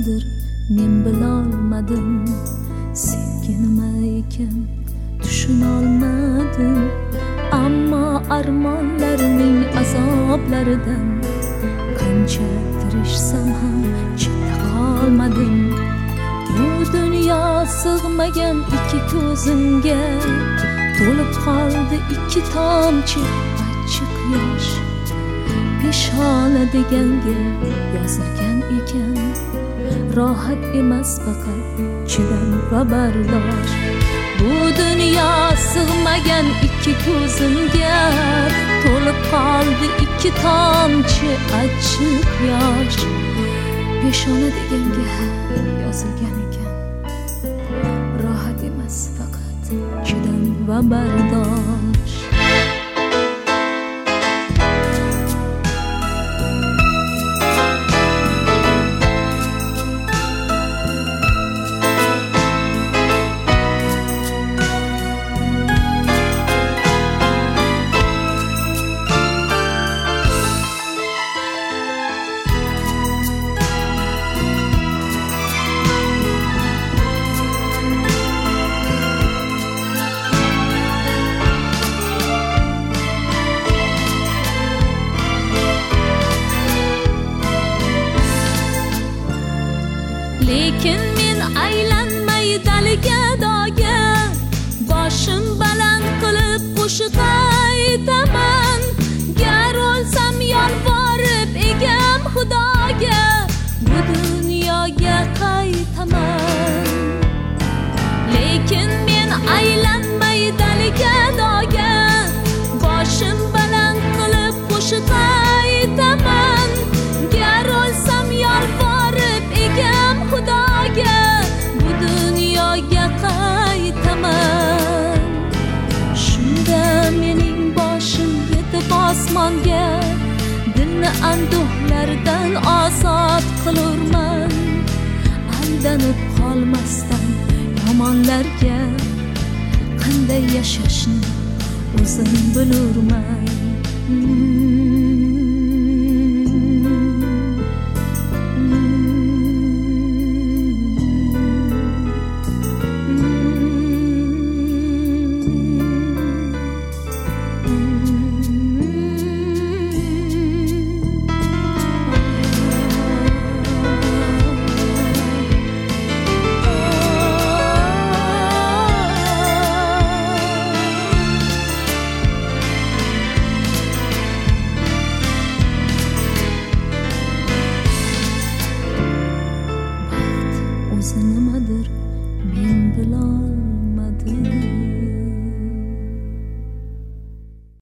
nimadir men bilolmadim, sevgi nima ekan tushunolmadim. Ammo armonlarning azoblaridan qancha tirishsam ham chetda qolmadim. Bu dunyo sig'magan ikki ko'zimga, to'lib qoldi ikki tomchi achchiq yosh. Peshona deganga yozilgan ekan, rohat emas faqat chidam va bardosh. Bu dunyo sig'magan ikki ko'zimga, to'lib qoldi ikki tomchi achchiq yosh. Peshona deganga yozilgan ekan, rohat emas faqat chidam va bardosh. Lekin men aylanmay daliga doga, boshim baland qilib qo'shiq aytaman. Gar o'lsam yolvorib egam Xudoga, bu dunyoga qaytaman. Lekin men aylanmay daliga doga, boshim baland qilib qo'shiq aytaman. Gar o'lsam yolvorib egam Xudoga, bu dunyoga qaytaman. Shunda mening boshim yetib osmonga, dilni anduhlardan ozod qilurman. Aldanib qolmasdan yomonlarga, qanday yashashni o'zim bilurman.